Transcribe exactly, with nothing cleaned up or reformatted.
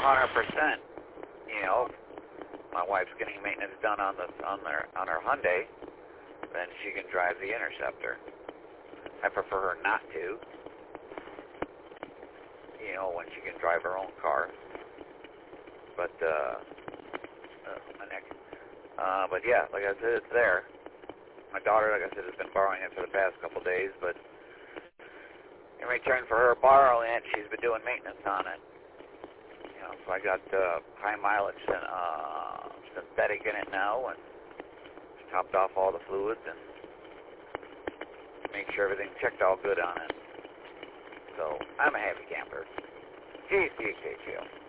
hundred percent. You know, my wife's getting maintenance done on the on their on her Hyundai, then she can drive the Interceptor. I prefer her not to. You know, when she can drive her own car. But uh, uh my neck. Uh, but yeah, like I said, it's there. My daughter, like I said, has been borrowing it for the past couple days, but in return for her borrowing it, she's been doing maintenance on it. You know, so I got uh, high mileage and uh, synthetic in it now, and topped off all the fluids and make sure everything checked all good on it. So I'm a happy camper. G C K G O.